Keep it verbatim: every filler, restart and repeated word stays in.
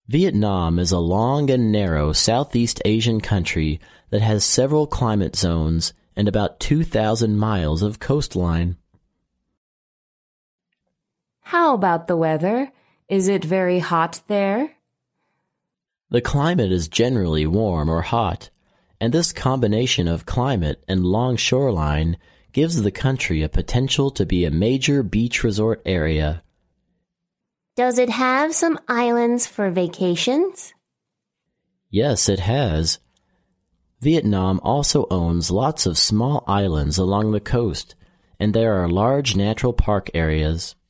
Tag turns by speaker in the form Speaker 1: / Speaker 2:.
Speaker 1: Vietnam is a long and narrow Southeast Asian country that has several climate zones and about two thousand miles of coastline.
Speaker 2: How about the weather? Is it very hot there?
Speaker 1: The climate is generally warm or hot, and this combination of climate and long shoreline gives the country a potential to be a major beach resort area.
Speaker 3: Does it have some islands for vacations?
Speaker 1: Yes, it has. Vietnam also owns lots of small islands along the coast, and there are large natural park areas.